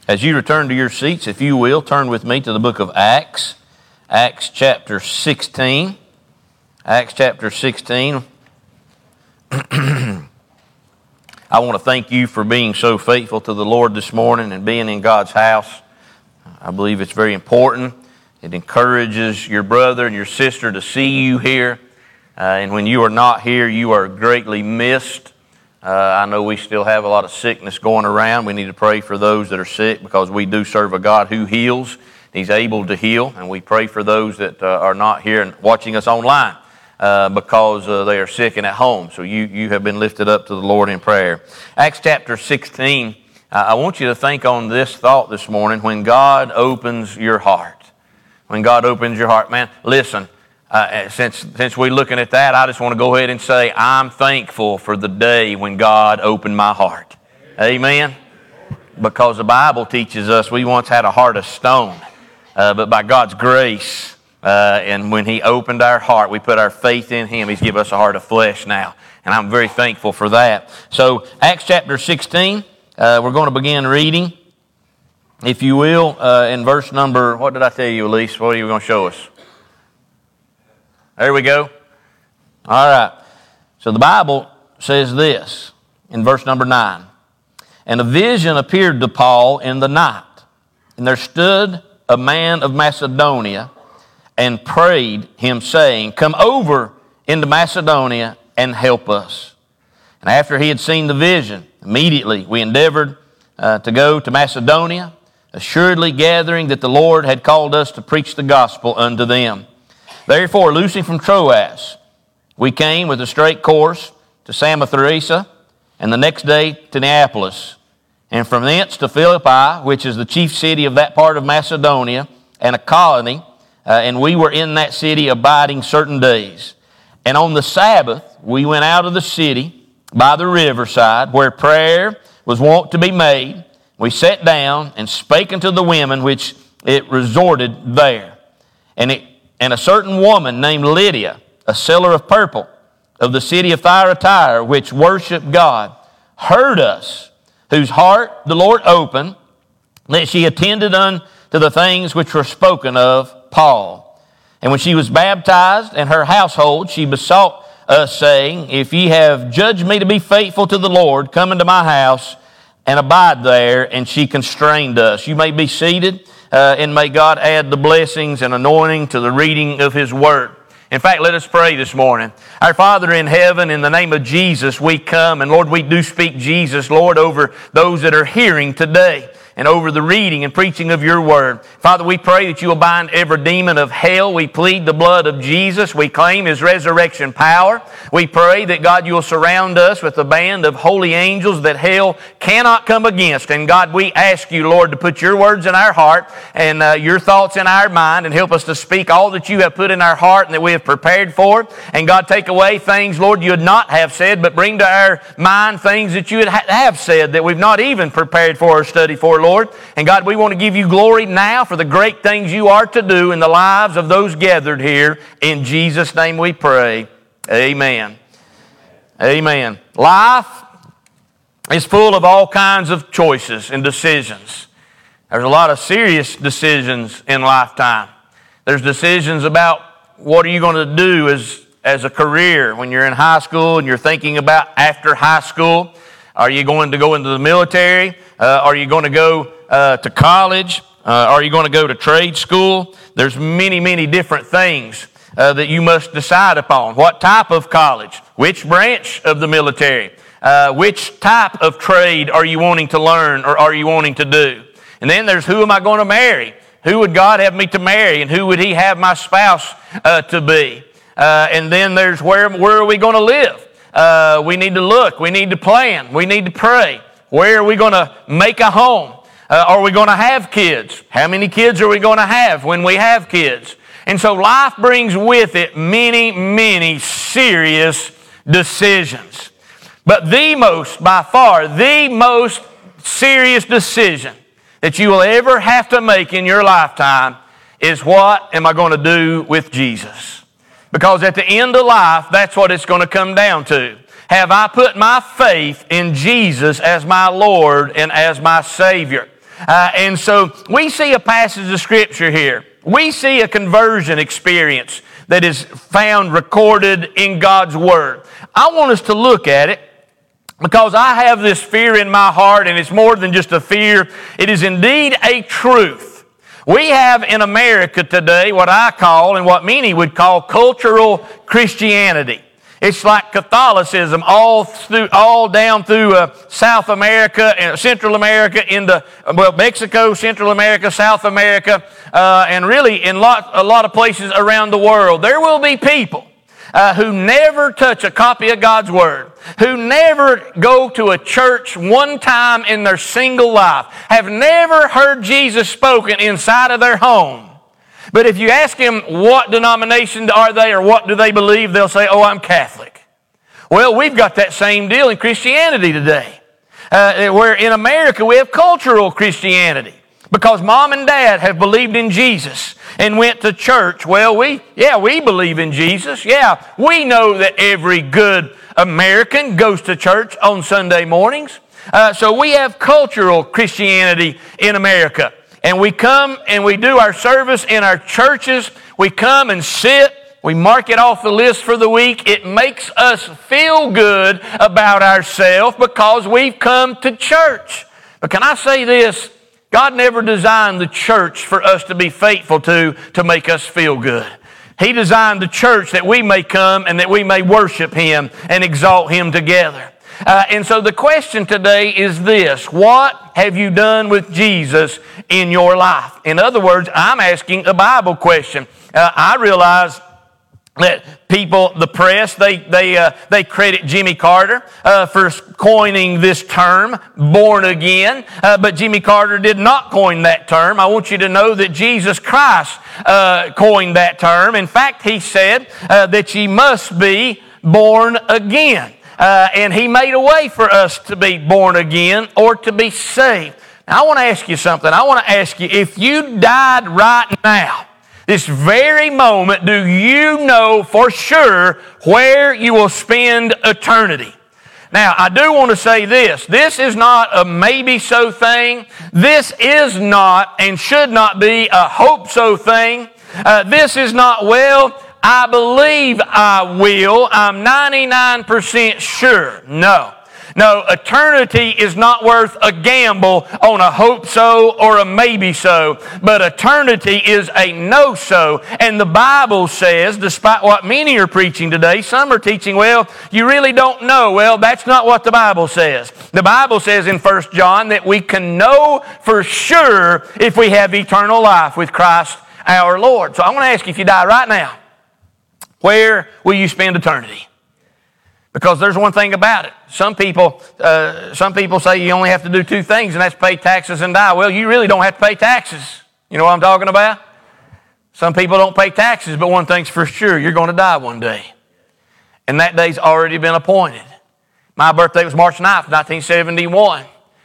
As you return to your seats, if you will, turn with me to the book of Acts, Acts chapter 16. Acts chapter 16. I want to thank you for being so faithful to the Lord this morning and being in God's house. I believe it's very important. It encourages your brother and your sister to see you here. And when you are not here, you are greatly missed. I know we still have a lot of sickness going around. We need to pray for those that are sick because we do serve a God who heals. He's able to heal. And we pray for those that are not here and watching us online because they are sick and at home. So you have been lifted up to the Lord in prayer. Acts chapter 16, I want you to think on this thought this morning. When God opens your heart. When God opens your heart. Man, listen. Since we're looking at that, I just want to go ahead and say I'm thankful for the day when God opened my heart. Amen? Because the Bible teaches us we once had a heart of stone, but by God's grace, and when He opened our heart, we put our faith in Him. He's given us a heart of flesh now, and I'm very thankful for that. So Acts chapter 16, we're going to begin reading, if you will, in verse number, what did I tell you, Elise? What are you going to show us? There we go. All right. So the Bible says this in verse number 9. And a vision appeared to Paul in the night. And there stood a man of Macedonia and prayed him, saying, Come over into Macedonia and help us. And after he had seen the vision, immediately we endeavored to go to Macedonia, assuredly gathering that the Lord had called us to preach the gospel unto them. Therefore, loosing from Troas, we came with a straight course to Samothrace, and the next day to Neapolis, and from thence to Philippi, which is the chief city of that part of Macedonia, and a colony, and we were in that city abiding certain days. And on the Sabbath, we went out of the city by the riverside, where prayer was wont to be made. We sat down and spake unto the women which it resorted there. And a certain woman named Lydia, a seller of purple, of the city of Thyatira, which worshiped God, heard us, whose heart the Lord opened, that she attended unto the things which were spoken of Paul. And when she was baptized and her household, she besought us, saying, If ye have judged me to be faithful to the Lord, come into my house and abide there. And she constrained us. You may be seated. And may God add the blessings and anointing to the reading of His Word. In fact, let us pray this morning. Our Father in heaven, in the name of Jesus, we come. And Lord, we do speak Jesus, Lord, over those that are hearing today and over the reading and preaching of your word. Father, we pray that you will bind every demon of hell. We plead the blood of Jesus. We claim His resurrection power. We pray that, God, you will surround us with a band of holy angels that hell cannot come against. And God, we ask you, Lord, to put your words in our heart and your thoughts in our mind and help us to speak all that you have put in our heart and that we have prepared for. And God, take away things, Lord, you would not have said, but bring to our mind things that you would have said that we've not even prepared for or studied for, Lord. And God, we want to give you glory now for the great things you are to do in the lives of those gathered here. In Jesus' name we pray. Amen. Amen. Life is full of all kinds of choices and decisions. There's a lot of serious decisions in lifetime. There's decisions about what are you going to do as a career when you're in high school and you're thinking about after high school. Are you going to go into the military? Are you going to go to college? Are you going to go to trade school? There's many, many different things that you must decide upon. What type of college? Which branch of the military? Which type of trade are you wanting to learn or are you wanting to do? And then there's who am I going to marry? Who would God have me to marry? And who would He have my spouse to be? And then there's where are we going to live? We need to look. We need to plan. We need to pray. Where are we going to make a home? Are we going to have kids? How many kids are we going to have when we have kids? And so life brings with it many, many serious decisions. But by far, the most serious decision that you will ever have to make in your lifetime is what am I going to do with Jesus? Because at the end of life, that's what it's going to come down to. Have I put my faith in Jesus as my Lord and as my Savior? And so we see a passage of Scripture here. We see a conversion experience that is found recorded in God's Word. I want us to look at it because I have this fear in my heart, and it's more than just a fear. It is indeed a truth. We have in America today what I call, and what many would call, cultural Christianity. It's like Catholicism all down through South America and Central America into Mexico, Central America, South America, and really in a lot of places around the world. There will be people who never touch a copy of God's Word, who never go to a church one time in their single life, have never heard Jesus spoken inside of their home. But if you ask them what denomination are they or what do they believe, they'll say, oh, I'm Catholic. Well, we've got that same deal in Christianity today. Where in America we have cultural Christianity because mom and dad have believed in Jesus and went to church. Well, we believe in Jesus. Yeah, we know that every good American goes to church on Sunday mornings. So we have cultural Christianity in America. And we come and we do our service in our churches. We come and sit. We mark it off the list for the week. It makes us feel good about ourselves because we've come to church. But can I say this? God never designed the church for us to be faithful to make us feel good. He designed the church that we may come and that we may worship Him and exalt Him together. And so the question today is this: what have you done with Jesus in your life? In other words, I'm asking a Bible question. I realize that people, the press, they credit Jimmy Carter for coining this term, born again. But Jimmy Carter did not coin that term. I want you to know that Jesus Christ coined that term. In fact, He said that ye must be born again. And He made a way for us to be born again or to be saved. Now, I want to ask you something. I want to ask you, if you died right now, this very moment, do you know for sure where you will spend eternity? Now, I do want to say this. This is not a maybe-so thing. This is not and should not be a hope-so thing. This is not, well, I believe I will. I'm 99% sure. No. No, eternity is not worth a gamble on a hope so or a maybe so. But eternity is a no so. And the Bible says, despite what many are preaching today, some are teaching, well, you really don't know. Well, that's not what the Bible says. The Bible says in 1 John that we can know for sure if we have eternal life with Christ our Lord. So I want to ask you, if you die right now, where will you spend eternity? Because there's one thing about it. Some people say you only have to do two things, and that's pay taxes and die. Well, you really don't have to pay taxes. You know what I'm talking about? Some people don't pay taxes, but one thing's for sure, you're going to die one day. And that day's already been appointed. My birthday was March 9th, 1971.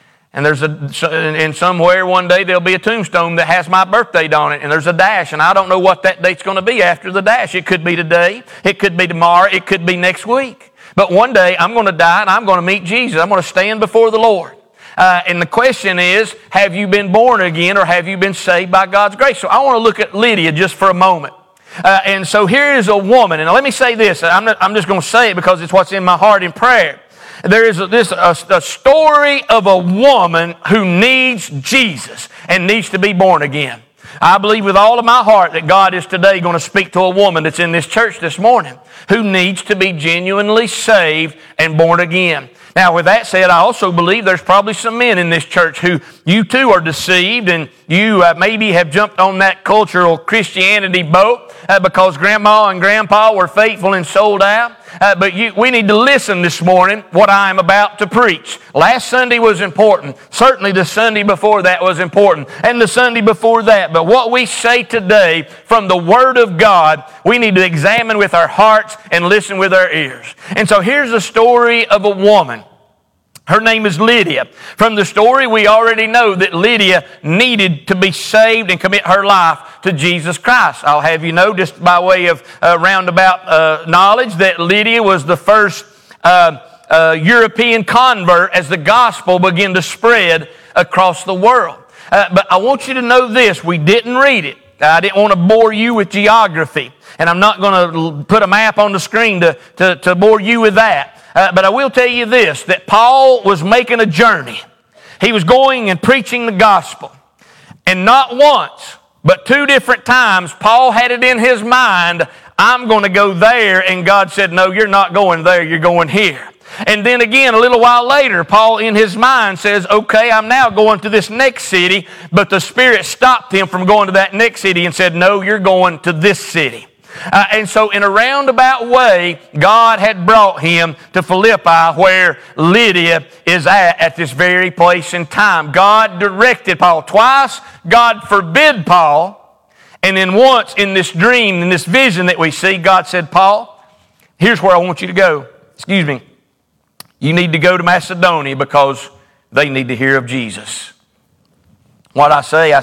And somewhere one day there'll be a tombstone that has my birth date on it, and there's a dash, and I don't know what that date's going to be after the dash. It could be today, it could be tomorrow, it could be next week. But one day I'm going to die and I'm going to meet Jesus. I'm going to stand before the Lord. And the question is, have you been born again or have you been saved by God's grace? So I want to look at Lydia just for a moment. And so here is a woman, and let me say this. I'm just going to say it because it's what's in my heart in prayer. There is a story of a woman who needs Jesus and needs to be born again. I believe with all of my heart that God is today going to speak to a woman that's in this church this morning who needs to be genuinely saved and born again. Now, with that said, I also believe there's probably some men in this church who you too are deceived, and you maybe have jumped on that cultural Christianity boat because grandma and grandpa were faithful and sold out. But we need to listen this morning what I'm about to preach. Last Sunday was important. Certainly the Sunday before that was important. And the Sunday before that. But what we say today from the Word of God, we need to examine with our hearts and listen with our ears. And so here's the story of a woman. Her name is Lydia. From the story, we already know that Lydia needed to be saved and commit her life to Jesus Christ. I'll have you know, just by way of roundabout knowledge, that Lydia was the first European convert as the gospel began to spread across the world. But I want you to know this. We didn't read it. I didn't want to bore you with geography. And I'm not going to put a map on the screen to bore you with that. But I will tell you this, that Paul was making a journey. He was going and preaching the gospel. And not once, but 2 different times, Paul had it in his mind, I'm going to go there. And God said, no, you're not going there, you're going here. And then again, a little while later, Paul in his mind says, okay, I'm now going to this next city. But the Spirit stopped him from going to that next city and said, no, you're going to this city. And so in a roundabout way, God had brought him to Philippi, where Lydia is at this very place and time. God directed Paul twice. God forbid Paul. And then once in this dream, in this vision that we see, God said, Paul, here's where I want you to go. Excuse me. You need to go to Macedonia because they need to hear of Jesus. What I say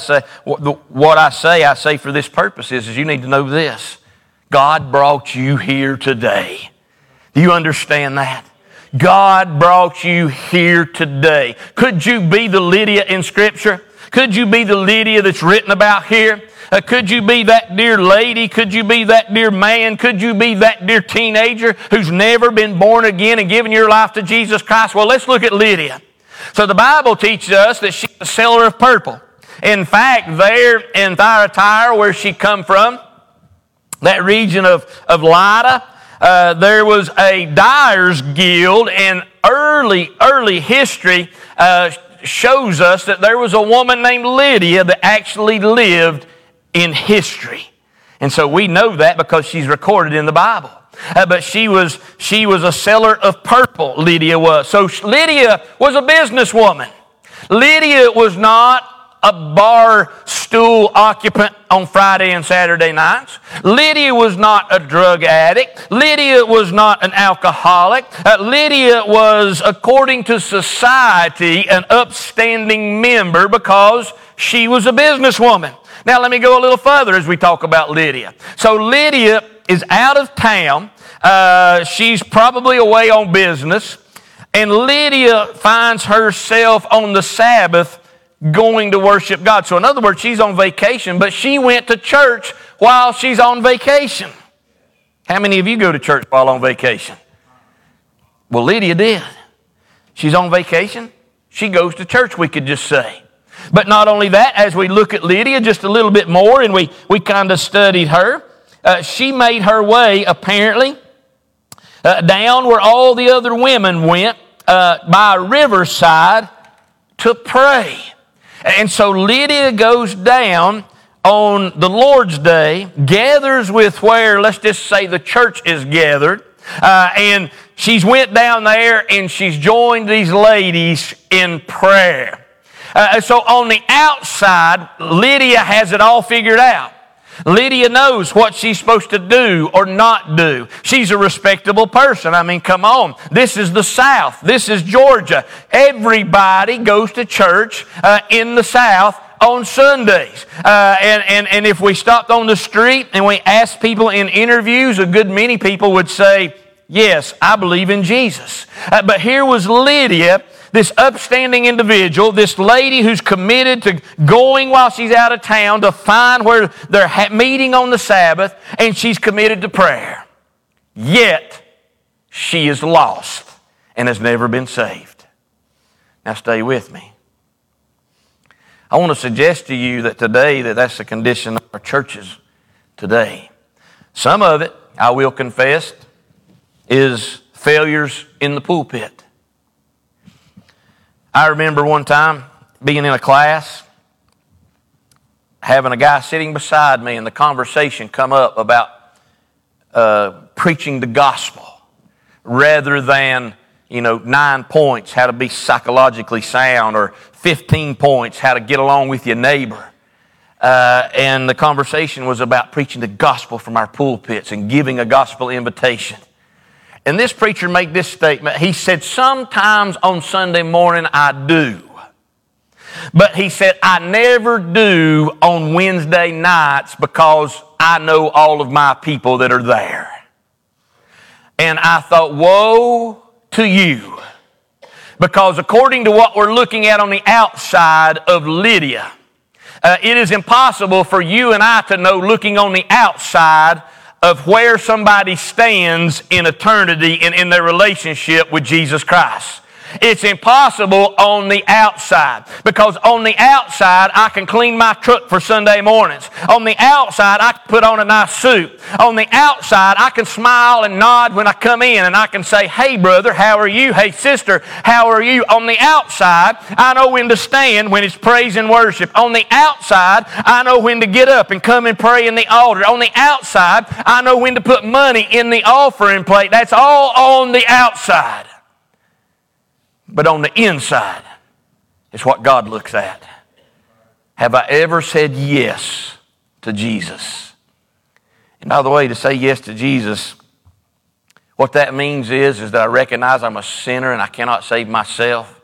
for this purpose is you need to know this. God brought you here today. Do you understand that? God brought you here today. Could you be the Lydia in Scripture? Could you be the Lydia that's written about here? Could you be that dear lady? Could you be that dear man? Could you be that dear teenager who's never been born again and given your life to Jesus Christ? Well, let's look at Lydia. So the Bible teaches us that she's a seller of purple. In fact, there in Thyatira, where she come from, that region of Lydda, there was a dyer's guild, and early history shows us that there was a woman named Lydia that actually lived in history. And so we know that because she's recorded in the Bible. But she was a seller of purple, Lydia was. So Lydia was a businesswoman. Lydia was not a bar stool occupant on Friday and Saturday nights. Lydia was not a drug addict. Lydia was not an alcoholic. Lydia was, according to society, an upstanding member because she was a businesswoman. Now let me go a little further as we talk about Lydia. So Lydia is out of town. She's probably away on business. And Lydia finds herself on the Sabbath going to worship God. So in other words, she's on vacation, but she went to church while she's on vacation. How many of you go to church while on vacation? Well, Lydia did. She's on vacation. She goes to church, we could just say. But not only that, as we look at Lydia just a little bit more, and we kind of studied her, she made her way, apparently, down where all the other women went by a riverside to pray. And so Lydia goes down on the Lord's Day, gathers with where, let's just say, the church is gathered, and she's went down there and she's joined these ladies in prayer. So on the outside, Lydia has it all figured out. Lydia knows what she's supposed to do or not do. She's a respectable person. I mean, come on. This is the South. This is Georgia. Everybody goes to church in the South on Sundays. And if we stopped on the street and we asked people in interviews, a good many people would say, yes, I believe in Jesus. But here was Lydia, this upstanding individual, this lady who's committed to going while she's out of town to find where they're meeting on the Sabbath, and she's committed to prayer. Yet, she is lost and has never been saved. Now stay with me. I want to suggest to you that today that's the condition of our churches today. Some of it, I will confess, is failures in the pulpit. I remember one time being in a class, having a guy sitting beside me, and the conversation come up about preaching the gospel rather than, 9 points, how to be psychologically sound, or 15 points, how to get along with your neighbor. And the conversation was about preaching the gospel from our pulpits and giving a gospel invitation. And this preacher made this statement. He said, sometimes on Sunday morning I do. But he said, I never do on Wednesday nights because I know all of my people that are there. And I thought, woe to you. Because according to what we're looking at on the outside of Lydia, it is impossible for you and I to know, looking on the outside, of where somebody stands in eternity and in their relationship with Jesus Christ. It's impossible on the outside, because on the outside I can clean my truck for Sunday mornings. On the outside I can put on a nice suit. On the outside I can smile and nod when I come in, and I can say, "Hey brother, how are you? Hey sister, how are you?" On the outside I know when to stand when it's praise and worship. On the outside I know when to get up and come and pray in the altar. On the outside I know when to put money in the offering plate. That's all on the outside. But on the inside is what God looks at. Have I ever said yes to Jesus? And by the way, to say yes to Jesus, what that means is that I recognize I'm a sinner and I cannot save myself.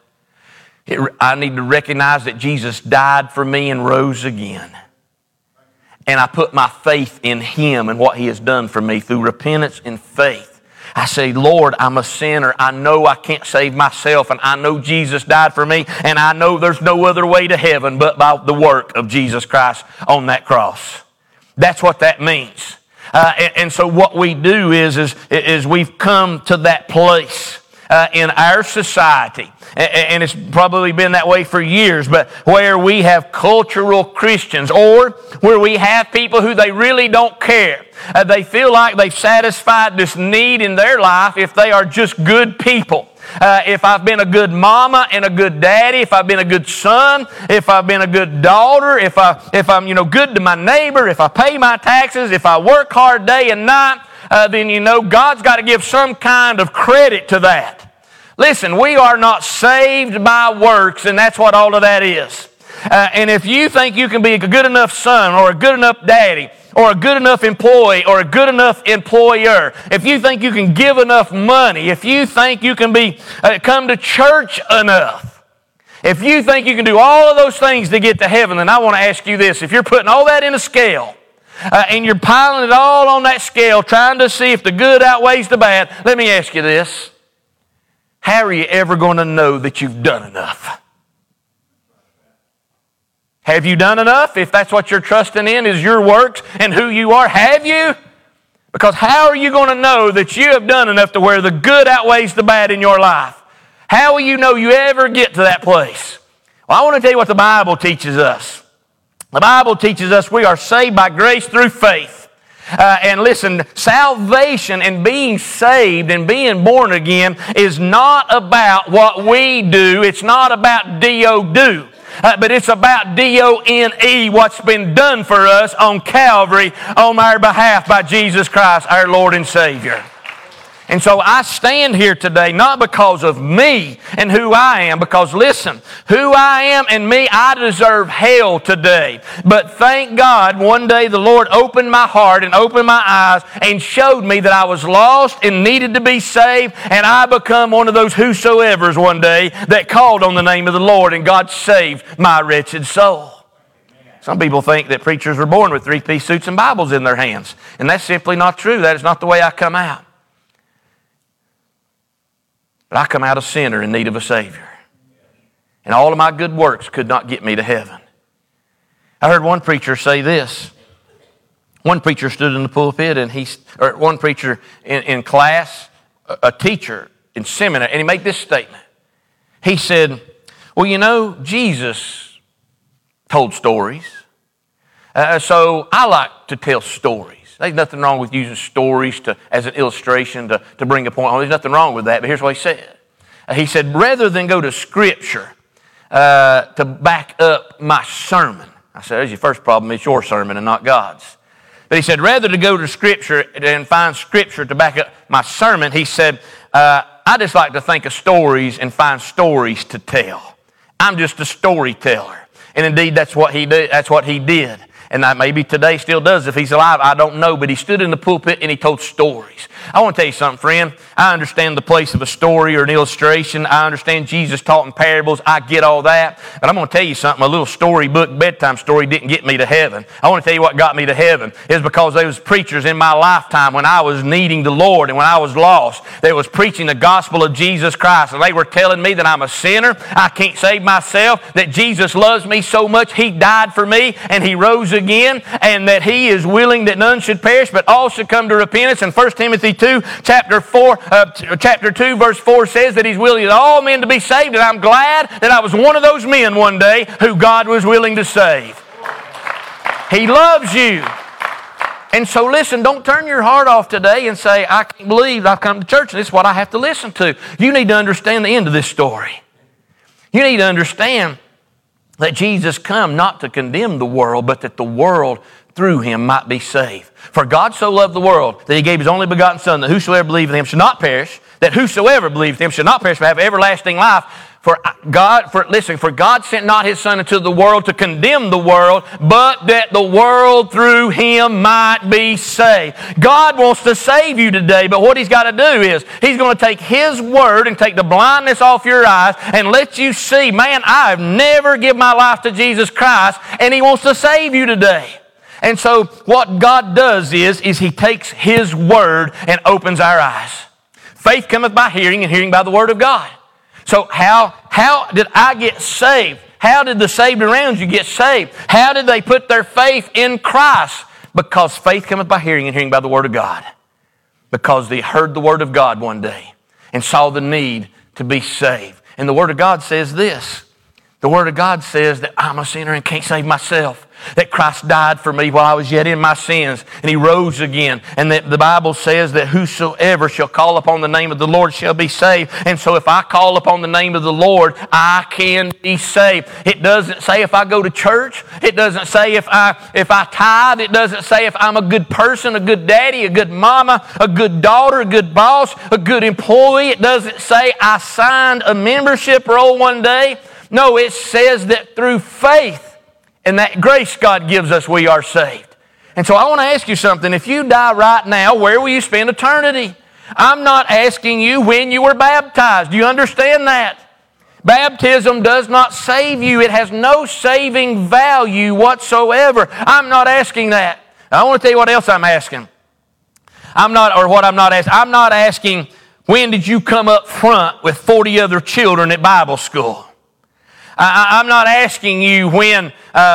I need to recognize that Jesus died for me and rose again. And I put my faith in Him and what He has done for me through repentance and faith. I say, "Lord, I'm a sinner. I know I can't save myself, and I know Jesus died for me, and I know there's no other way to heaven but by the work of Jesus Christ on that cross." That's what that means. And so what we do is we've come to that place in our society, and it's probably been that way for years, but where we have cultural Christians, or where we have people who they really don't care. They feel like they've satisfied this need in their life if they are just good people. If I've been a good mama and a good daddy, if I've been a good son, if I've been a good daughter, if I'm good to my neighbor, if I pay my taxes, if I work hard day and night, then God's got to give some kind of credit to that. Listen, we are not saved by works, and that's what all of that is. And if you think you can be a good enough son or a good enough daddy or a good enough employee or a good enough employer, if you think you can give enough money, if you think you can come to church enough, if you think you can do all of those things to get to heaven, then I want to ask you this. If you're putting all that in a scale and you're piling it all on that scale, trying to see if the good outweighs the bad, let me ask you this. How are you ever going to know that you've done enough? Have you done enough? If that's what you're trusting in is your works and who you are, have you? Because how are you going to know that you have done enough to where the good outweighs the bad in your life? How will you know you ever get to that place? Well, I want to tell you what the Bible teaches us. The Bible teaches us we are saved by grace through faith. And listen, salvation and being saved and being born again is not about what we do. It's not about do. But it's about D-O-N-E, what's been done for us on Calvary on our behalf by Jesus Christ, our Lord and Savior. And so I stand here today not because of me and who I am, because listen, who I am and me, I deserve hell today. But thank God one day the Lord opened my heart and opened my eyes and showed me that I was lost and needed to be saved, and I become one of those whosoevers one day that called on the name of the Lord, and God saved my wretched soul. Some people think that preachers were born with three-piece suits and Bibles in their hands, and that's simply not true. That is not the way I come out. But I come out a sinner in need of a Savior. And all of my good works could not get me to heaven. I heard one preacher say this. One preacher stood in the pulpit, and one preacher in class, a teacher in seminary, and he made this statement. He said, well, Jesus told stories. So I like to tell stories. There's nothing wrong with using stories as an illustration to bring a point home. There's nothing wrong with that, but here's what he said. He said, rather than go to Scripture to back up my sermon. I said, there's your first problem. It's your sermon and not God's. But he said, rather to go to Scripture and find Scripture to back up my sermon, he said, I just like to think of stories and find stories to tell. I'm just a storyteller. And indeed, that's what he did. And that maybe today still does. If he's alive, I don't know. But he stood in the pulpit and he told stories. I want to tell you something, friend. I understand the place of a story or an illustration. I understand Jesus taught in parables. I get all that. But I'm going to tell you something. A little storybook bedtime story didn't get me to heaven. I want to tell you what got me to heaven is because there was preachers in my lifetime when I was needing the Lord and when I was lost. They was preaching the gospel of Jesus Christ. And they were telling me that I'm a sinner. I can't save myself. That Jesus loves me so much. He died for me and He rose again, and that He is willing that none should perish but all should come to repentance. And 1 Timothy 2 chapter 2 verse 4 says that He's willing that all men to be saved, and I'm glad that I was one of those men one day who God was willing to save. He loves you. And so listen, don't turn your heart off today and say, I can't believe I've come to church and this is what I have to listen to. You need to understand the end of this story. You need to understand that Jesus come not to condemn the world, but that the world through Him might be saved. For God so loved the world that He gave His only begotten Son, that whosoever believeth in Him shall not perish, that whosoever believeth in Him shall not perish, but have everlasting life. For God sent not His Son into the world to condemn the world, but that the world through Him might be saved. God wants to save you today, but what He's got to do is He's going to take His Word and take the blindness off your eyes and let you see, man, I've never given my life to Jesus Christ, and He wants to save you today. And so what God does is He takes His Word and opens our eyes. Faith cometh by hearing, and hearing by the Word of God. So how did I get saved? How did the saved around you get saved? How did they put their faith in Christ? Because faith cometh by hearing, and hearing by the Word of God. Because they heard the Word of God one day and saw the need to be saved. And the Word of God says this. The Word of God says that I'm a sinner and can't save myself. That Christ died for me while I was yet in my sins, and He rose again. And that the Bible says that whosoever shall call upon the name of the Lord shall be saved. And so if I call upon the name of the Lord, I can be saved. It doesn't say if I go to church. It doesn't say if I tithe. It doesn't say if I'm a good person, a good daddy, a good mama, a good daughter, a good boss, a good employee. It doesn't say I signed a membership roll one day. No, it says that through faith and that grace God gives us, we are saved. And so I want to ask you something. If you die right now, where will you spend eternity? I'm not asking you when you were baptized. Do you understand that? Baptism does not save you. It has no saving value whatsoever. I'm not asking that. I want to tell you what else I'm asking. I'm not asking when did you come up front with 40 other children at Bible school. I'm not asking you when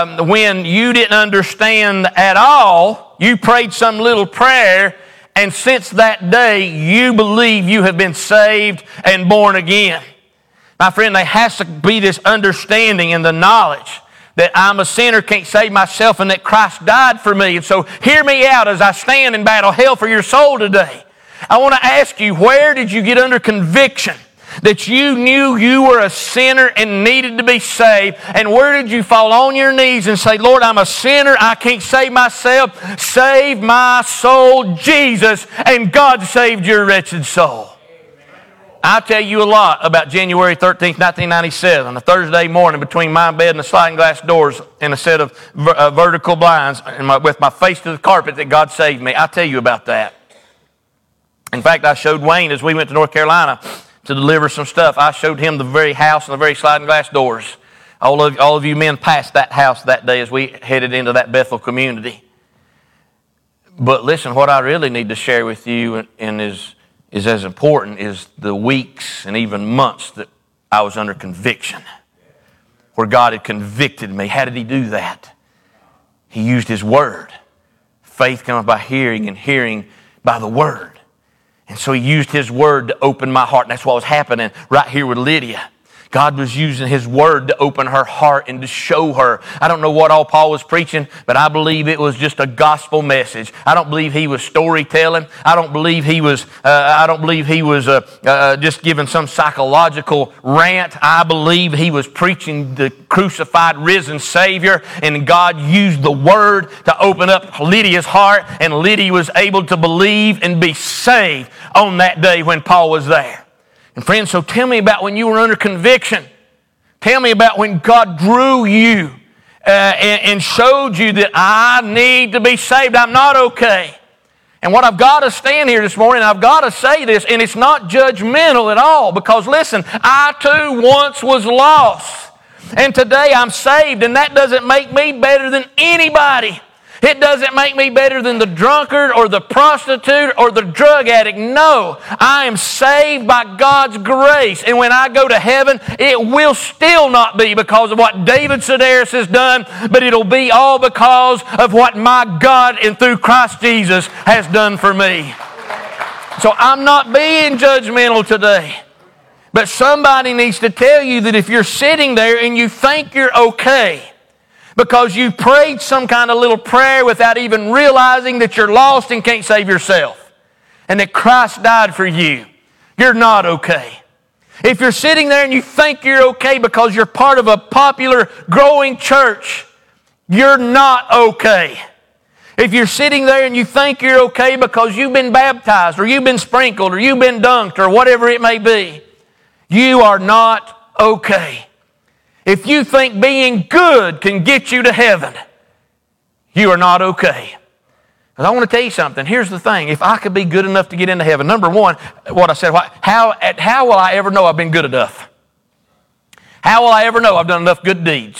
you didn't understand at all, you prayed some little prayer, and since that day you believe you have been saved and born again. My friend, there has to be this understanding and the knowledge that I'm a sinner, can't save myself, and that Christ died for me. And so hear me out as I stand and battle hell for your soul today. I want to ask you, where did you get under conviction that you knew you were a sinner and needed to be saved? And where did you fall on your knees and say, Lord, I'm a sinner, I can't save myself, save my soul, Jesus, and God saved your wretched soul. I'll tell you a lot about January 13th, 1997, a Thursday morning between my bed and the sliding glass doors and a set of vertical blinds and with my face to the carpet that God saved me. I'll tell you about that. In fact, I showed Wayne as we went to North Carolina to deliver some stuff. I showed him the very house and the very sliding glass doors. All of you men passed that house that day as we headed into that Bethel community. But listen, what I really need to share with you and is as important is the weeks and even months that I was under conviction, where God had convicted me. How did He do that? He used His Word. Faith cometh by hearing, and hearing by the Word. And so He used His Word to open my heart. And that's what was happening right here with Lydia. God was using His Word to open her heart and to show her. I don't know what all Paul was preaching, but I believe it was just a gospel message. I don't believe he was storytelling. I don't believe he was just giving some psychological rant. I believe he was preaching the crucified, risen Savior, and God used the Word to open up Lydia's heart, and Lydia was able to believe and be saved on that day when Paul was there. And friends, so tell me about when you were under conviction. Tell me about when God drew you and showed you that I need to be saved. I'm not okay. And what I've got to stand here this morning, I've got to say this, and it's not judgmental at all, because listen, I too once was lost. And today I'm saved, and that doesn't make me better than anybody. It doesn't make me better than the drunkard or the prostitute or the drug addict. No, I am saved by God's grace. And when I go to heaven, it will still not be because of what David Sedaris has done, but it'll be all because of what my God and through Christ Jesus has done for me. So I'm not being judgmental today. But somebody needs to tell you that if you're sitting there and you think you're okay, because you prayed some kind of little prayer without even realizing that you're lost and can't save yourself, and that Christ died for you, you're not okay. If you're sitting there and you think you're okay because you're part of a popular, growing church, you're not okay. If you're sitting there and you think you're okay because you've been baptized or you've been sprinkled or you've been dunked or whatever it may be, you are not okay. If you think being good can get you to heaven, you are not okay. Because I want to tell you something. Here's the thing. If I could be good enough to get into heaven, number one, what I said, how will I ever know I've been good enough? How will I ever know I've done enough good deeds?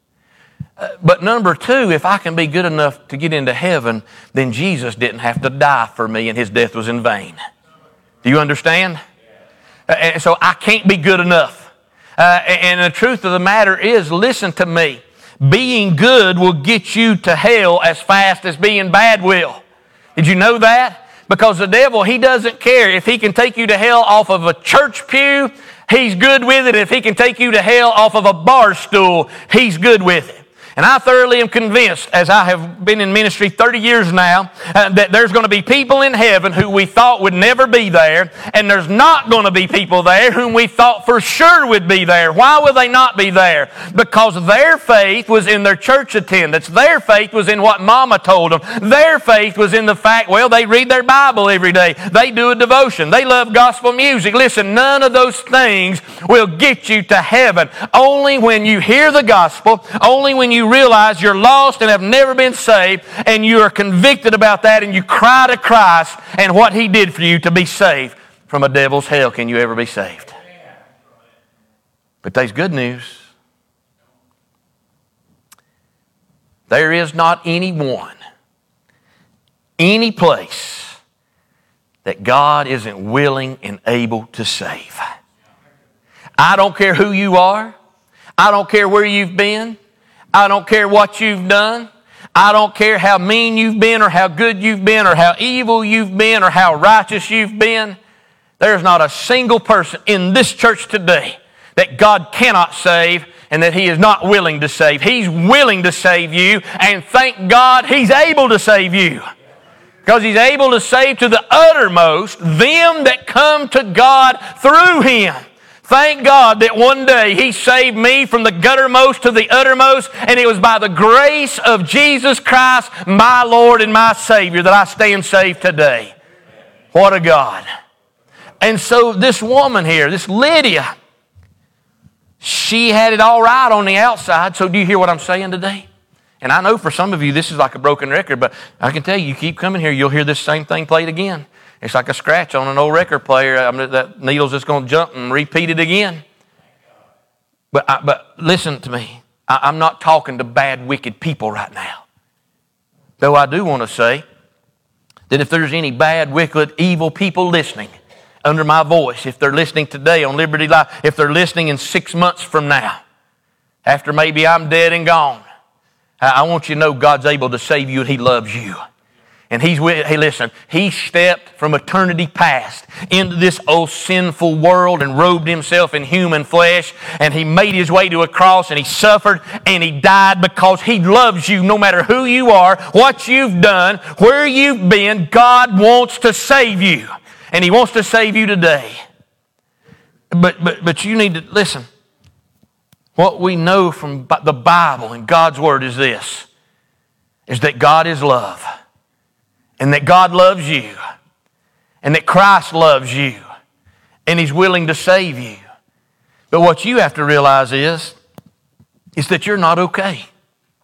But number two, if I can be good enough to get into heaven, then Jesus didn't have to die for me and His death was in vain. Do you understand? And so I can't be good enough. And the truth of the matter is, listen to me, being good will get you to hell as fast as being bad will. Did you know that? Because the devil, he doesn't care. If he can take you to hell off of a church pew, he's good with it. If he can take you to hell off of a bar stool, he's good with it. And I thoroughly am convinced, as I have been in ministry 30 years now, that there's going to be people in heaven who we thought would never be there, and there's not going to be people there whom we thought for sure would be there. Why would they not be there? Because their faith was in their church attendance. Their faith was in what Mama told them. Their faith was in the fact, well, they read their Bible every day. They do a devotion. They love gospel music. Listen, none of those things will get you to heaven. Only when you hear the gospel, only when you realize you're lost and have never been saved, and you are convicted about that, and you cry to Christ and what He did for you to be saved from a devil's hell, can you ever be saved? But there's good news. There is not anyone, any place that God isn't willing and able to save. I don't care who you are. I don't care where you've been. I don't care what you've done. I don't care how mean you've been or how good you've been or how evil you've been or how righteous you've been. There's not a single person in this church today that God cannot save and that He is not willing to save. He's willing to save you, and thank God He's able to save you. Because He's able to save to the uttermost them that come to God through Him. Thank God that one day He saved me from the guttermost to the uttermost, and it was by the grace of Jesus Christ, my Lord and my Savior, that I stand saved today. What a God. And so this woman here, this Lydia, she had it all right on the outside. So do you hear what I'm saying today? And I know for some of you this is like a broken record, but I can tell you keep coming here, you'll hear this same thing played again. It's like a scratch on an old record player. That needle's just going to jump and repeat it again. But listen to me. I'm not talking to bad, wicked people right now. Though I do want to say that if there's any bad, wicked, evil people listening under my voice, if they're listening today on Liberty Live, if they're listening in 6 months from now, after maybe I'm dead and gone, I want you to know God's able to save you and He loves you. And hey, listen, He stepped from eternity past into this old sinful world and robed Himself in human flesh, and He made His way to a cross, and He suffered and He died because He loves you no matter who you are, what you've done, where you've been. God wants to save you, and He wants to save you today. But you need to listen. What we know from the Bible and God's Word is this, is that God is love. And that God loves you. And that Christ loves you. And He's willing to save you. But what you have to realize is that you're not okay.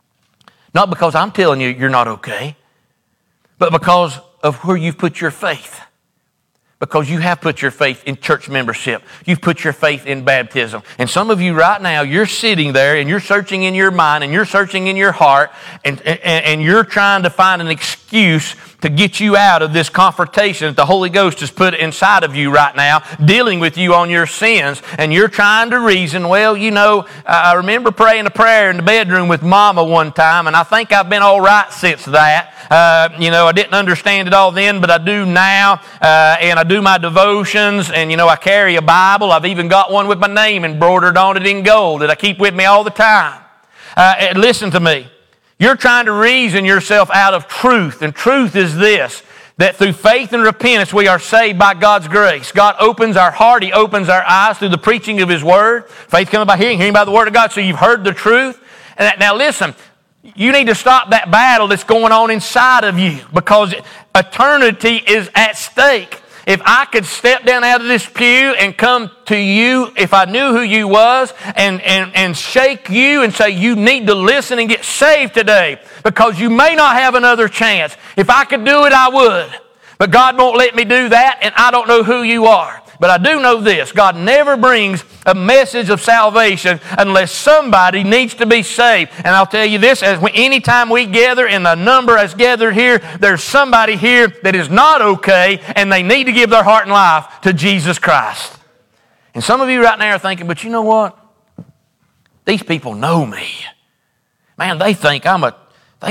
Not because I'm telling you you're not okay, but because of where you've put your faith. Because you have put your faith in church membership. You've put your faith in baptism. And some of you right now, you're sitting there and you're searching in your mind and you're searching in your heart and you're trying to find an excuse to get you out of this confrontation that the Holy Ghost has put inside of you right now, dealing with you on your sins. And you're trying to reason, well, you know, I remember praying a prayer in the bedroom with Mama one time, and I think I've been all right since that. You know, I didn't understand it all then, but I do now. And I do my devotions, and, you know, I carry a Bible. I've even got one with my name embroidered on it in gold that I keep with me all the time. And listen to me. You're trying to reason yourself out of truth, and truth is this, that through faith and repentance we are saved by God's grace. God opens our heart. He opens our eyes through the preaching of His Word. Faith comes by hearing, hearing by the Word of God. So you've heard the truth. And now listen, you need to stop that battle that's going on inside of you, because eternity is at stake. If I could step down out of this pew and come to you, if I knew who you was, and shake you and say, you need to listen and get saved today, because you may not have another chance. If I could do it, I would. But God won't let me do that, and I don't know who you are. But I do know this: God never brings a message of salvation unless somebody needs to be saved. And I'll tell you this, anytime we gather, and the number is gathered here, there's somebody here that is not okay, and they need to give their heart and life to Jesus Christ. And some of you right now are thinking, but you know what? These people know me. Man, they think I'm a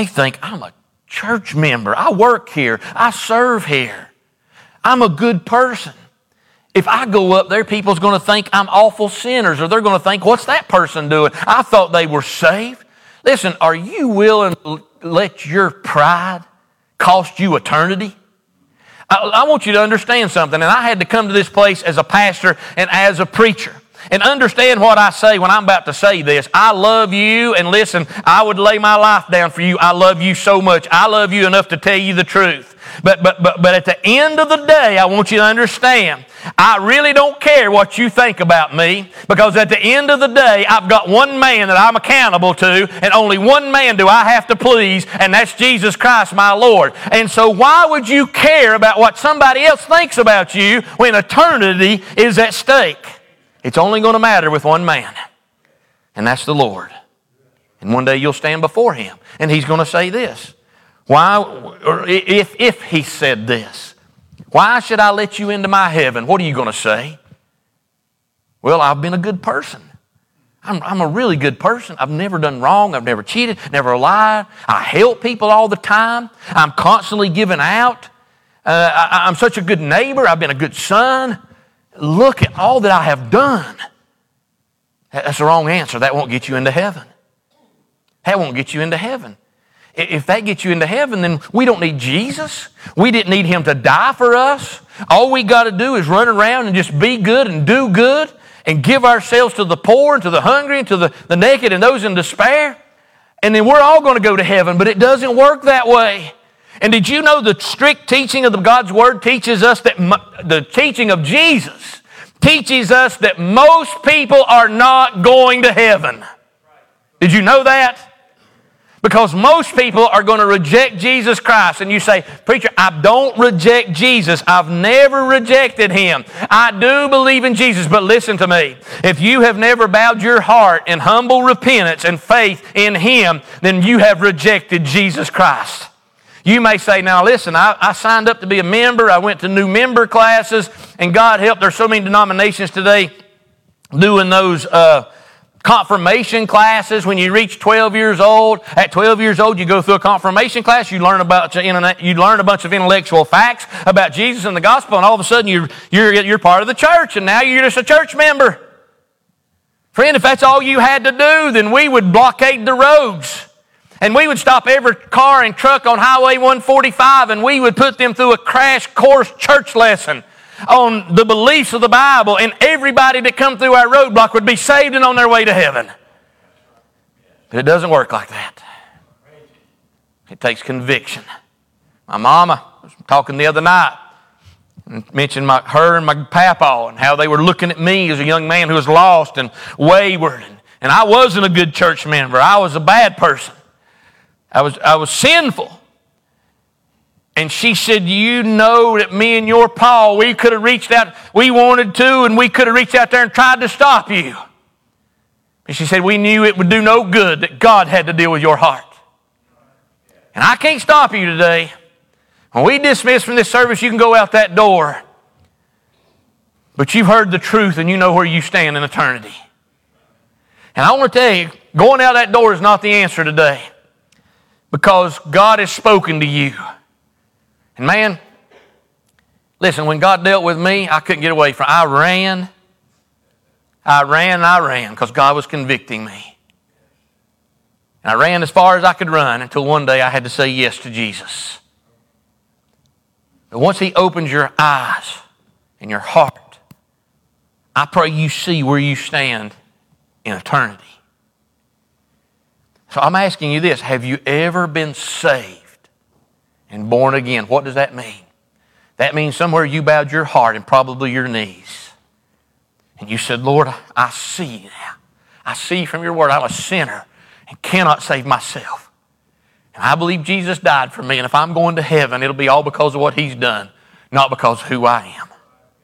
church member. I work here. I serve here. I'm a good person. If I go up there, people's going to think I'm awful sinners, or they're going to think, what's that person doing? I thought they were saved. Listen, are you willing to let your pride cost you eternity? I want you to understand something, and I had to come to this place as a pastor and as a preacher. And understand what I say when I'm about to say this. I love you, and listen, I would lay my life down for you. I love you so much. I love you enough to tell you the truth. But at the end of the day, I want you to understand, I really don't care what you think about me, because at the end of the day, I've got one man that I'm accountable to, and only one man do I have to please, and that's Jesus Christ, my Lord. And so why would you care about what somebody else thinks about you when eternity is at stake? It's only going to matter with one man, and that's the Lord. And one day you'll stand before Him, and He's going to say this. Why, or if He said this, why should I let you into my heaven? What are you going to say? Well, I've been a good person. I'm a really good person. I've never done wrong. I've never cheated, never lied. I help people all the time. I'm constantly giving out. I'm such a good neighbor. I've been a good son. Look at all that I have done. That's the wrong answer. That won't get you into heaven. That won't get you into heaven. If that gets you into heaven, then we don't need Jesus. We didn't need Him to die for us. All we got to do is run around and just be good and do good and give ourselves to the poor and to the hungry and to the naked and those in despair. And then we're all going to go to heaven, but it doesn't work that way. And did you know the strict teaching of God's Word teaches us that the teaching of Jesus teaches us that most people are not going to heaven? Did you know that? Because most people are going to reject Jesus Christ. And you say, preacher, I don't reject Jesus. I've never rejected Him. I do believe in Jesus. But listen to me. If you have never bowed your heart in humble repentance and faith in Him, then you have rejected Jesus Christ. You may say, now listen, I signed up to be a member. I went to new member classes. And God help, there's so many denominations today doing those confirmation classes when you reach 12 years old. At 12 years old, you go through a confirmation class. You learn a bunch of intellectual facts about Jesus and the gospel, and all of a sudden you're part of the church, and now you're just a church member. Friend, if that's all you had to do, then we would blockade the roads. And we would stop every car and truck on Highway 145, and we would put them through a crash course church lesson on the beliefs of the Bible, and everybody that come through our roadblock would be saved and on their way to heaven. But it doesn't work like that. It takes conviction. My mama was talking the other night and mentioned her and my papa and how they were looking at me as a young man who was lost and wayward. And I wasn't a good church member. I was a bad person. I was sinful. And she said, you know that me and your Paul, we could have reached out, we wanted to, and we could have reached out there and tried to stop you. And she said, we knew it would do no good, that God had to deal with your heart. And I can't stop you today. When we dismiss from this service, you can go out that door. But you've heard the truth and you know where you stand in eternity. And I want to tell you, going out that door is not the answer today. Because God has spoken to you. And man, listen, when God dealt with me, I couldn't get away from it. I ran because God was convicting me. And I ran as far as I could run until one day I had to say yes to Jesus. But once He opens your eyes and your heart, I pray you see where you stand in eternity. So I'm asking you this, have you ever been saved and born again? What does that mean? That means somewhere you bowed your heart and probably your knees. And you said, Lord, I see now. I see from your word I'm a sinner and cannot save myself. And I believe Jesus died for me. And if I'm going to heaven, it'll be all because of what He's done, not because of who I am.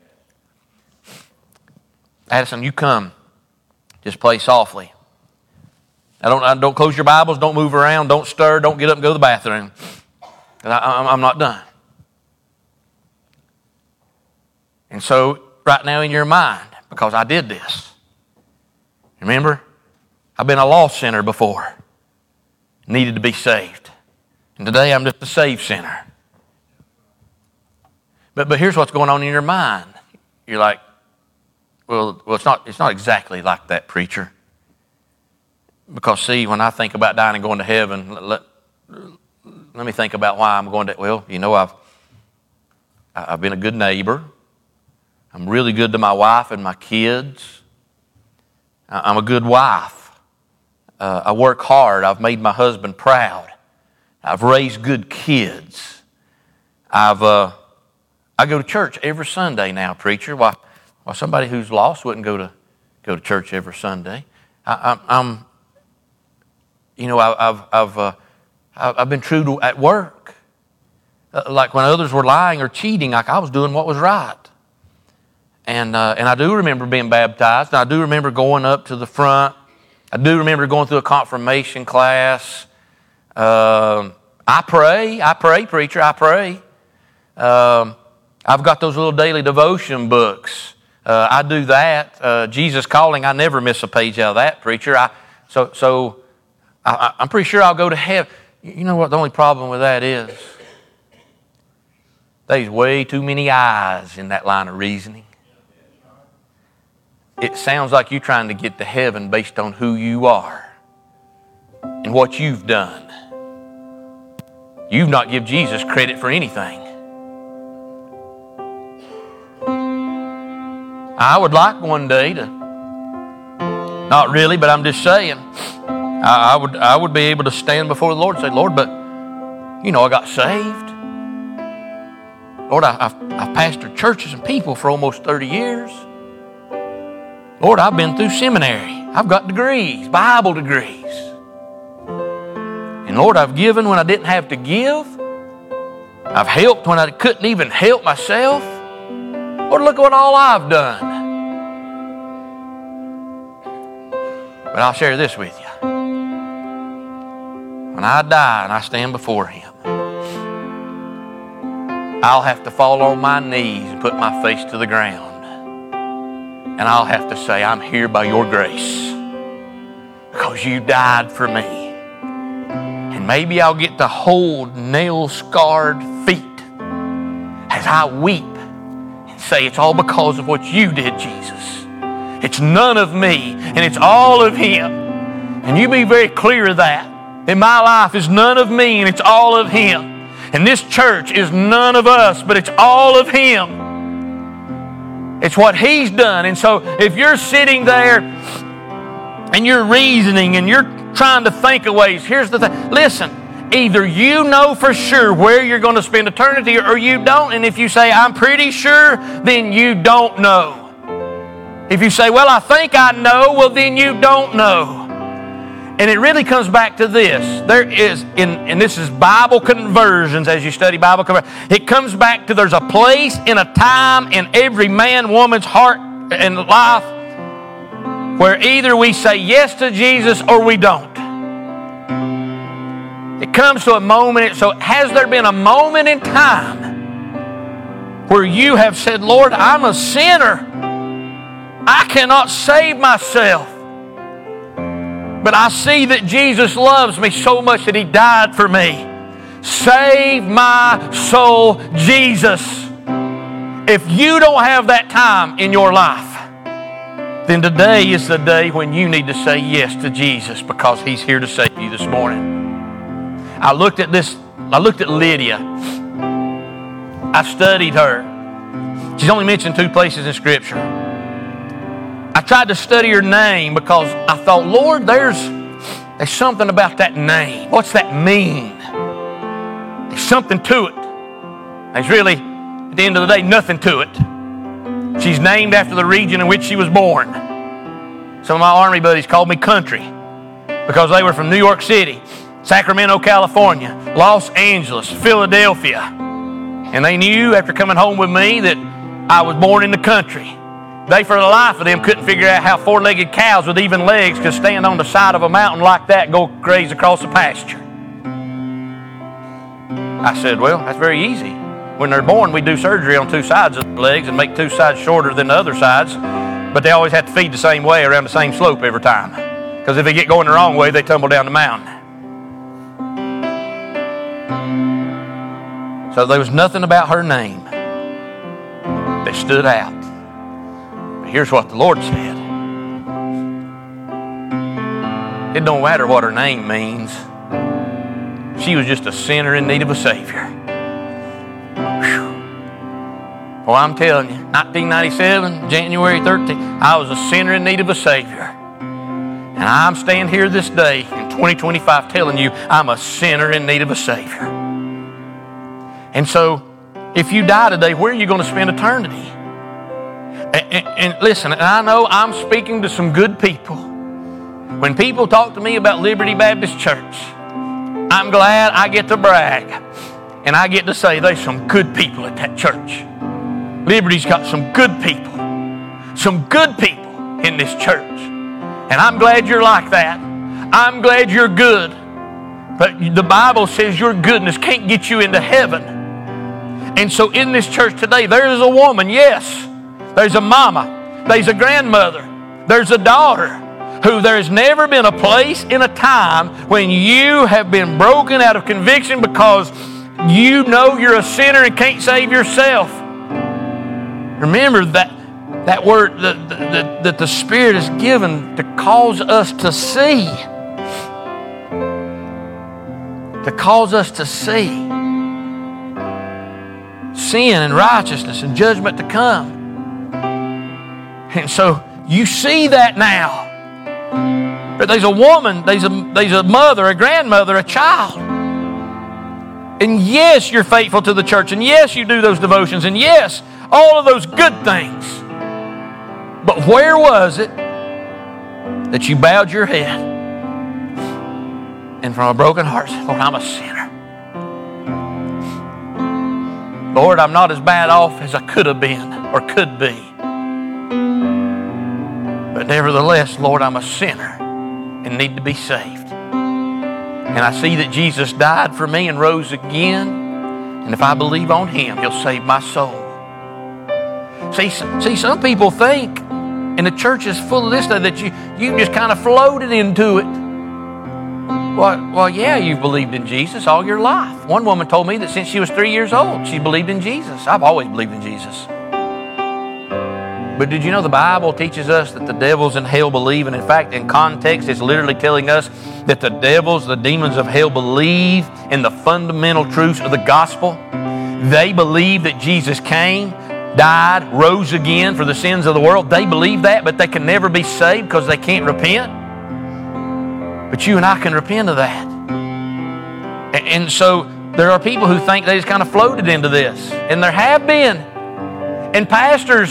Addison, you come. Just play softly. Don't close your Bibles. Don't move around. Don't stir. Don't get up and go to the bathroom. I'm not done. And so, right now in your mind, because I did this, remember, I've been a lost sinner before, needed to be saved. And today I'm just a saved sinner. But here's what's going on in your mind. You're like, well, it's not exactly like that, preacher. Because see, when I think about dying and going to heaven, let me think about why I'm going to. Well, you know, I've been a good neighbor. I'm really good to my wife and my kids. I'm a good wife. I work hard. I've made my husband proud. I've raised good kids. I go to church every Sunday now, preacher. Why somebody who's lost wouldn't go to church every Sunday? I've been true to at work. Like when others were lying or cheating, like I was doing what was right. And I do remember being baptized. And I do remember going up to the front. I do remember going through a confirmation class. I pray, preacher, I pray. I've got those little daily devotion books. I do that. Jesus Calling, I never miss a page out of that, preacher. I'm pretty sure I'll go to heaven. You know what the only problem with that is? There's way too many I's in that line of reasoning. It sounds like you're trying to get to heaven based on who you are and what you've done. You've not given Jesus credit for anything. I would like one day to, not really, but I'm just saying, I would be able to stand before the Lord and say, Lord, but, you know, I got saved. Lord, I've pastored churches and people for almost 30 years. Lord, I've been through seminary. I've got degrees, Bible degrees. And Lord, I've given when I didn't have to give. I've helped when I couldn't even help myself. Lord, look what all I've done. But I'll share this with you. When I die and I stand before Him, I'll have to fall on my knees and put my face to the ground. And I'll have to say, I'm here by your grace because you died for me. And maybe I'll get to hold nail-scarred feet as I weep and say, it's all because of what you did, Jesus. It's none of me, and it's all of Him. And you be very clear of that. In my life is none of me, and it's all of Him. And this church is none of us, but it's all of Him. It's what He's done. And so if you're sitting there and you're reasoning and you're trying to think of ways, here's the thing. Listen, either you know for sure where you're going to spend eternity or you don't. And if you say, I'm pretty sure, then you don't know. If you say, well, I think I know, well, then you don't know. And it really comes back to this. There is, and this is Bible conversions as you study Bible conversions. It comes back to there's a place and a time in every man, woman's heart and life where either we say yes to Jesus or we don't. It comes to a moment. So has there been a moment in time where you have said, Lord, I'm a sinner. I cannot save myself. But I see that Jesus loves me so much that He died for me. Save my soul, Jesus. If you don't have that time in your life, then today is the day when you need to say yes to Jesus because He's here to save you this morning. I looked at Lydia. I studied her. She's only mentioned 2 places in Scripture. I tried to study her name because I thought, Lord, there's something about that name. What's that mean? There's something to it. There's really, at the end of the day, nothing to it. She's named after the region in which she was born. Some of my Army buddies called me country because they were from New York City, Sacramento, California, Los Angeles, Philadelphia. And they knew after coming home with me that I was born in the country. They, for the life of them, couldn't figure out how 4-legged cows with even legs could stand on the side of a mountain like that and go graze across the pasture. I said, well, that's very easy. When they're born, we do surgery on 2 sides of their legs and make 2 sides shorter than the other sides. But they always have to feed the same way around the same slope every time. Because if they get going the wrong way, they tumble down the mountain. So there was nothing about her name that stood out. Here's what the Lord said. It don't matter what her name means. She was just a sinner in need of a Savior. Whew. Well, I'm telling you, 1997, January 13th, I was a sinner in need of a Savior. And I'm standing here this day in 2025 telling you I'm a sinner in need of a Savior. And so, if you die today, where are you going to spend eternity? And listen, I know I'm speaking to some good people. When people talk to me about Liberty Baptist Church, I'm glad I get to brag. And I get to say there's some good people at that church. Liberty's got some good people. Some good people in this church. And I'm glad you're like that. I'm glad you're good. But the Bible says your goodness can't get you into heaven. And so in this church today, there is a woman, yes. There's a mama. There's a grandmother. There's a daughter who there has never been a place in a time when you have been broken out of conviction because you know you're a sinner and can't save yourself. Remember that word that the Spirit is given to cause us to see. To cause us to see sin and righteousness and judgment to come. And so you see that now. But there's a woman, there's a mother, a grandmother, a child. And yes, you're faithful to the church. And yes, you do those devotions. And yes, all of those good things. But where was it that you bowed your head and from a broken heart said, Lord, I'm a sinner. Lord, I'm not as bad off as I could have been or could be. But nevertheless, Lord, I'm a sinner and need to be saved. And I see that Jesus died for me and rose again. And if I believe on Him, He'll save my soul. See, some people think, and the church is full of this stuff, that you just kind of floated into it. Well, yeah, you've believed in Jesus all your life. One woman told me that since she was 3 years old, she believed in Jesus. I've always believed in Jesus. But did you know the Bible teaches us that the devils in hell believe? And in fact, in context, it's literally telling us that the devils, the demons of hell, believe in the fundamental truths of the gospel. They believe that Jesus came, died, rose again for the sins of the world. They believe that, but they can never be saved because they can't repent. But you and I can repent of that. And so there are people who think they just kind of floated into this. And there have been. And pastors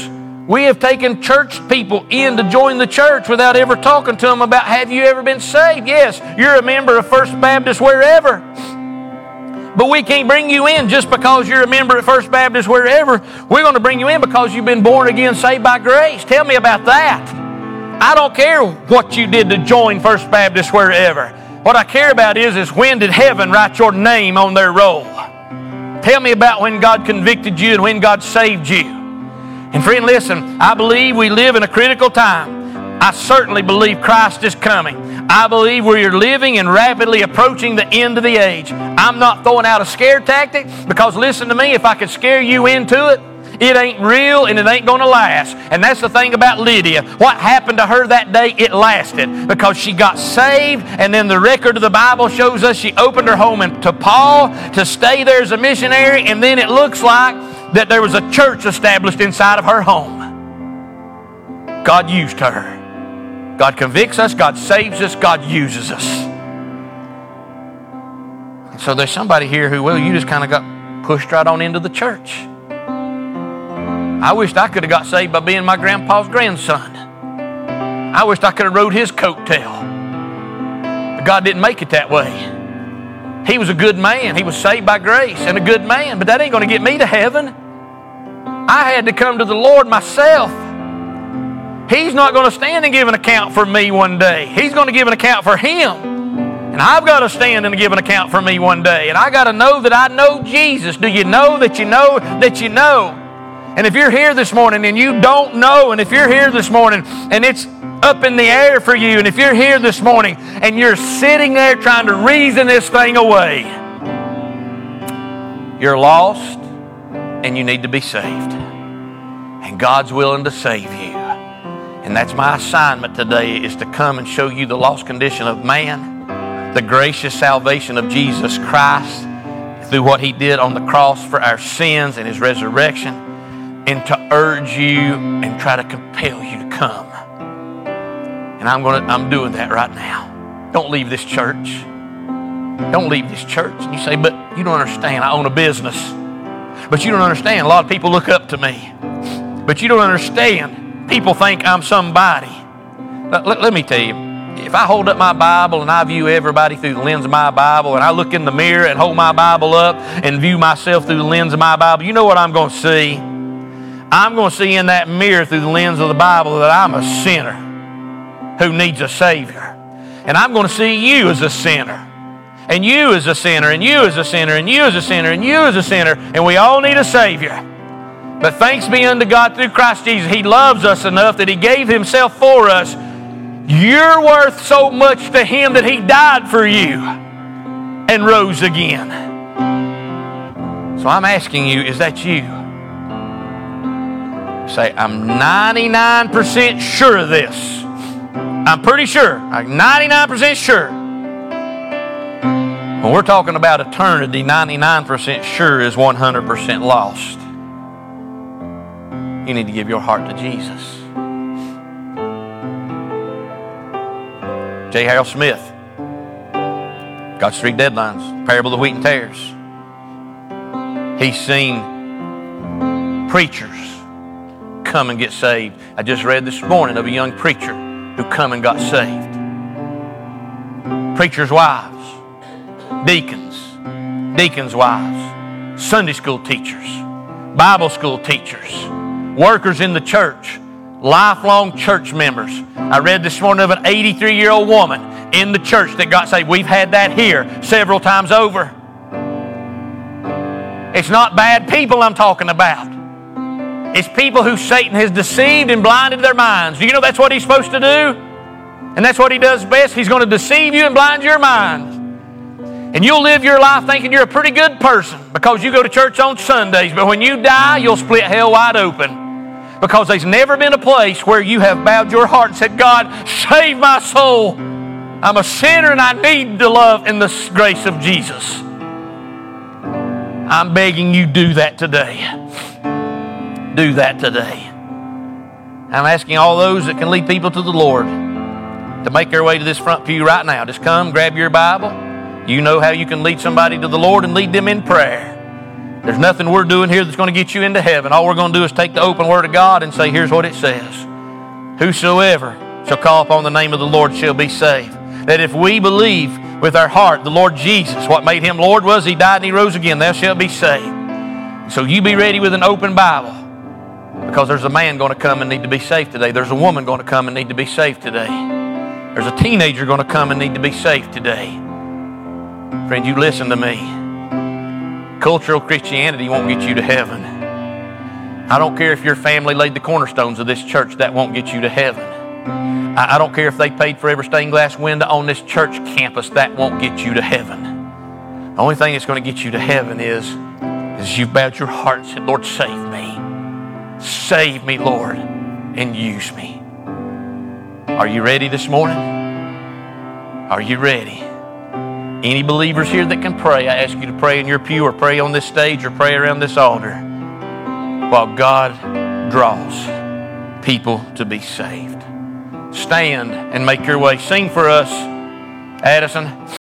We have taken church people in to join the church without ever talking to them about, have you ever been saved? Yes, you're a member of First Baptist wherever. But we can't bring you in just because you're a member at First Baptist wherever. We're going to bring you in because you've been born again, saved by grace. Tell me about that. I don't care what you did to join First Baptist wherever. What I care about is when did heaven write your name on their roll? Tell me about when God convicted you and when God saved you. And friend, listen, I believe we live in a critical time. I certainly believe Christ is coming. I believe we are living and rapidly approaching the end of the age. I'm not throwing out a scare tactic because listen to me, if I could scare you into it, it ain't real and it ain't going to last. And that's the thing about Lydia. What happened to her that day, it lasted because she got saved, and then the record of the Bible shows us she opened her home to Paul to stay there as a missionary, and then it looks like that there was a church established inside of her home. God used her. God convicts us, God saves us, God uses us. So there's somebody here who, well, you just kind of got pushed right on into the church. I wished I could have got saved by being my grandpa's grandson. I wished I could have rode his coattail. But God didn't make it that way. He was a good man. He was saved by grace and a good man. But that ain't going to get me to heaven. I had to come to the Lord myself. He's not going to stand and give an account for me one day. He's going to give an account for Him. And I've got to stand and give an account for me one day. And I got to know that I know Jesus. Do you know that you know that you know? And if you're here this morning and you don't know, and if you're here this morning and it's up in the air for you, and if you're here this morning and you're sitting there trying to reason this thing away, you're lost and you need to be saved. And God's willing to save you. And that's my assignment today, is to come and show you the lost condition of man, the gracious salvation of Jesus Christ through what He did on the cross for our sins and His resurrection, and to urge you and try to compel you to come. And I'm doing that right now. Don't leave this church. Don't leave this church. And you say, but you don't understand. I own a business. But you don't understand. A lot of people look up to me. But you don't understand. People think I'm somebody. Let me tell you, if I hold up my Bible and I view everybody through the lens of my Bible, and I look in the mirror and hold my Bible up and view myself through the lens of my Bible, you know what I'm going to see? I'm going to see in that mirror through the lens of the Bible that I'm a sinner who needs a Savior. And I'm going to see you as a sinner. And you as a sinner, and you as a sinner, and you as a sinner, and you as a sinner. And we all need a Savior. But thanks be unto God through Christ Jesus. He loves us enough that He gave Himself for us. You're worth so much to Him that He died for you and rose again. So I'm asking you, is that you? Say, I'm 99% sure of this. I'm pretty sure. I'm 99% sure. When we're talking about eternity, 99% sure is 100% lost. You need to give your heart to Jesus. J. Harold Smith, God's Three Deadlines, Parable of the Wheat and Tares. He's seen preachers come and get saved. I just read this morning of a young preacher who come and got saved. Preachers' wives, deacons' wives, Sunday school teachers, Bible school teachers, workers in the church, lifelong church members. I read this morning of an 83-year-old woman in the church that got saved. We've had that here several times over. It's not bad people I'm talking about. It's people who Satan has deceived and blinded their minds. Do you know that's what he's supposed to do? And that's what he does best. He's going to deceive you and blind your mind. And you'll live your life thinking you're a pretty good person because you go to church on Sundays. But when you die, you'll split hell wide open. Because there's never been a place where you have bowed your heart and said, God, save my soul. I'm a sinner and I need the love and the grace of Jesus. I'm begging you, do that today. Do that today. I'm asking all those that can lead people to the Lord to make their way to this front pew right now. Just come, grab your Bible. You know how you can lead somebody to the Lord and lead them in prayer. There's nothing we're doing here that's going to get you into heaven. All we're going to do is take the open Word of God and say, here's what it says. Whosoever shall call upon the name of the Lord shall be saved. That if we believe with our heart the Lord Jesus, what made Him Lord was He died and He rose again, thou shalt be saved. So you be ready with an open Bible, because there's a man going to come and need to be saved today. There's a woman going to come and need to be saved today. There's a teenager going to come and need to be saved today. Friend, you listen to me. Cultural Christianity won't get you to heaven. I don't care if your family laid the cornerstones of this church, that won't get you to heaven. I don't care if they paid for every stained glass window on this church campus, that won't get you to heaven. The only thing that's going to get you to heaven is you've bowed your heart and said, Lord, save me. Save me, Lord, and use me. Are you ready this morning? Are you ready? Any believers here that can pray, I ask you to pray in your pew or pray on this stage or pray around this altar while God draws people to be saved. Stand and make your way. Sing for us, Addison.